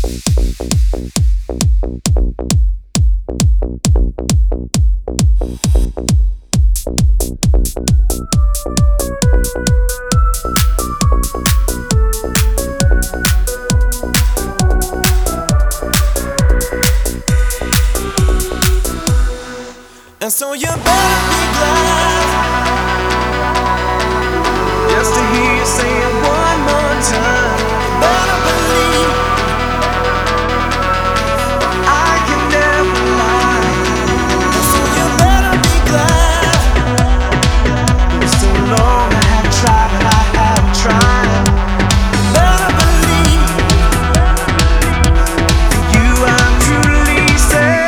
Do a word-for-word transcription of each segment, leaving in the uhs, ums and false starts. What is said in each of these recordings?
And so you better be glad just to hear you say it one more time. You better believe I can never lie. And so you better be glad. For so long I have tried and I have tried. You better believe for you I'm truly saved.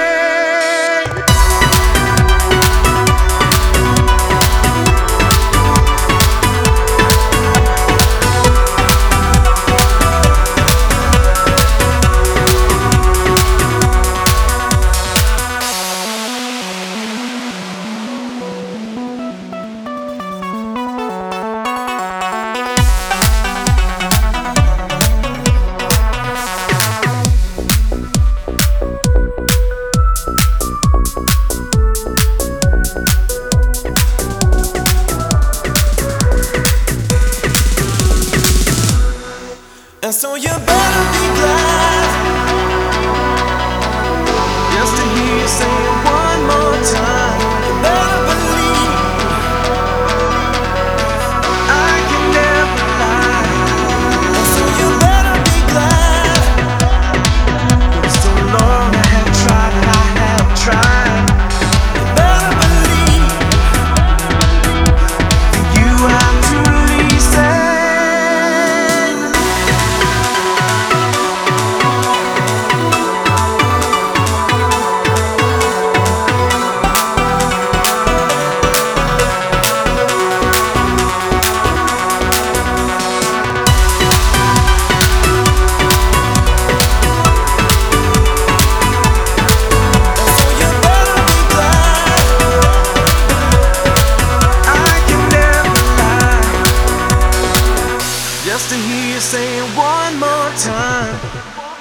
And so you better be glad just to hear you say it one more time. You better believe I can never lie. And so you better be glad. For so long I have tried and I have tried. You better believe for you I'm truly saved. Just to hear you say it one more time.